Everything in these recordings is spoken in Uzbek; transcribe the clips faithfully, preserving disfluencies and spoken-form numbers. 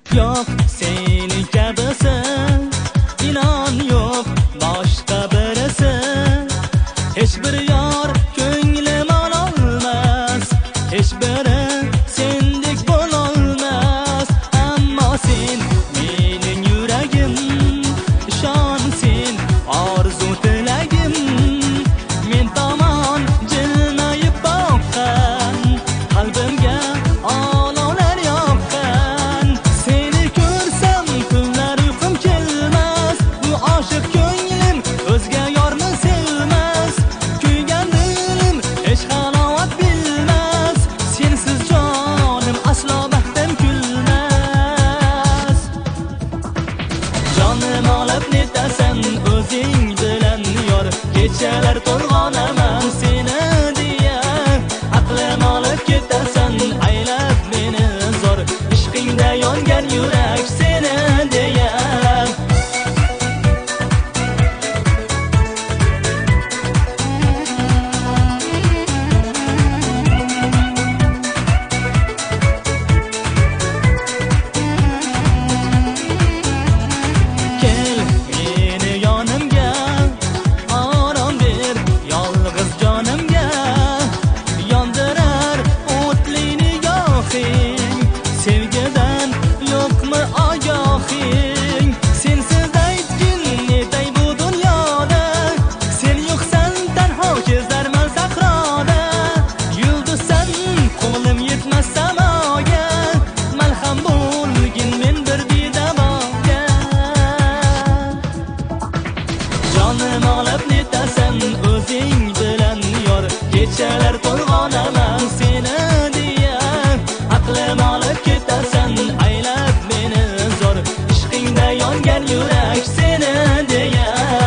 Yo'q seni kabisi, inon yo'q boshqa birisi. Hech bir yor ko'nglim ololmas, hech biri sendek bo'lolmas. Ammo sen mening yuragim, ishon sen orzu tilagim. Men tomon jilmayib boqqan, qalbimga olovlar yoqqan. Seni ko'rsam kunlar uyqum kelmas, bu oshiq ko'nglim o'zga yorni sevmas. Kuygan dilim hech halovat bilmas, sensiz jonim aslo baxtim kulmas. Jonim olib netasan o'zing bilan yor, kechalar to'lg'onaman seni deya. Aqlim olib ketasan aylab meni zor, ishqingda yongan yurak seni deya. Kel meni yonimga, orom ber yolg'iz jonimga. Yondirar o'tli nigohing, sevgidan yo'qmi ogohing. Sensiz aytgin netay bu dunyoda, sen yo'qsan tanho kezarman sahroda. Yulduzsan qo'lim yetmas samoga, malham bo'lgin men bir didamoga. Jonim olib netasan o'zing bilan yor, kechalar to'lg'onaman seni deya. Aqlim olib ketasan aylab meni zor, ishqingda yongan yurak seni deya.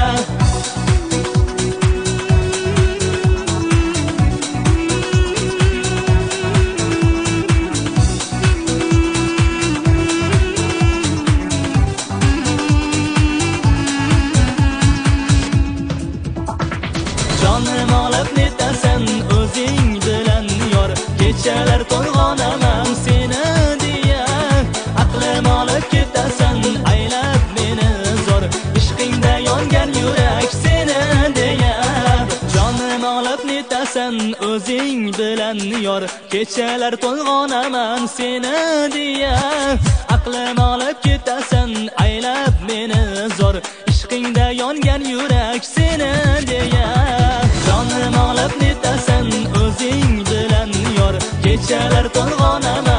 Jonim olib netasan o'zing bilan yor, kechalar to'lg'onaman seni deya. Aqlim olib ketasan aylab meni zor, ishqingda yongan yurak seni deya. Jonim olib netasan o'zing bilan yor, kechalar to'lg'onaman seni deya. Aqlim olib ketasan aylab meni zor, ishqingda yongan yurak seni deya. Jonim olib netasan o'zing bilan yor, kechalar to'lg'onaman